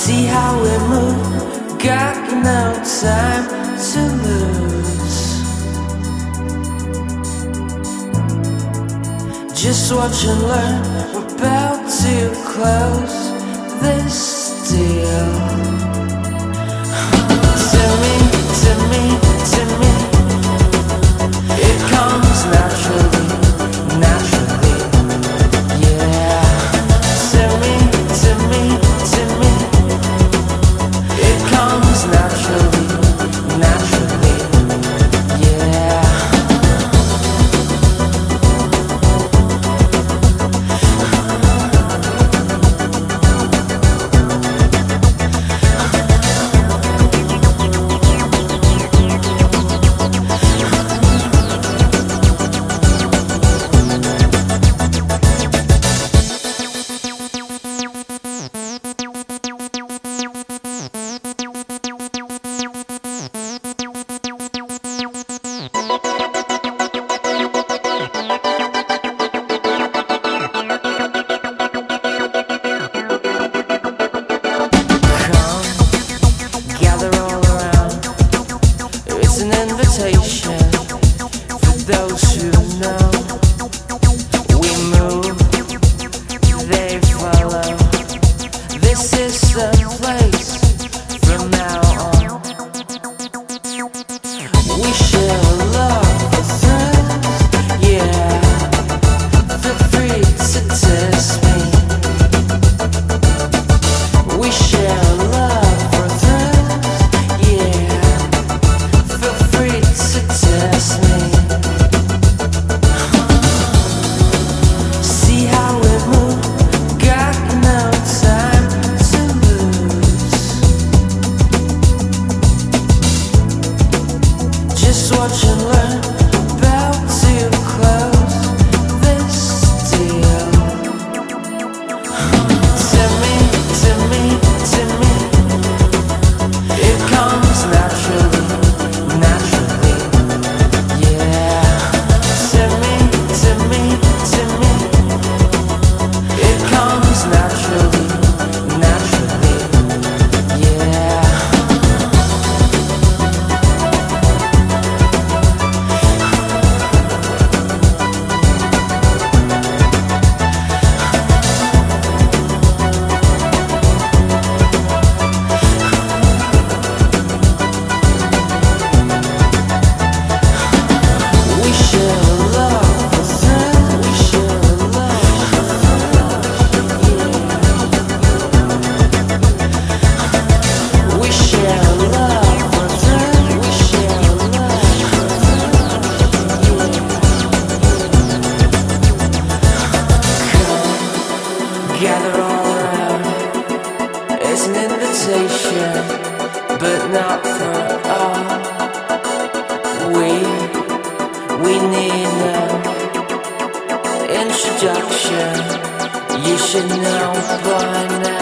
See how we move, got no time to lose. Just watch and learn, we're about to close this deal. To me, to me, to me, it comes naturally, naturally, yeah. To me, to me, to me, it comes naturally, naturally, yeah. It's an invitation for those who know. We move, they follow. This is the place from now on. We share love for thrills, yeah. Feel free to test me. We share love for thrills, yeah. Feel free to test me. See how we move, got no time to lose. Just watch and learn, about to close this deal. To me, to me, to me, it comes naturally, naturally, yeah. To me, to me, to me, it comes naturally, naturally, yeah. We share love for thrills, we share love for thrills. We share love for thrills, we share love for thrills. Come, gather all around. It's an invitation, but not for all. We need no introduction. You should know by now.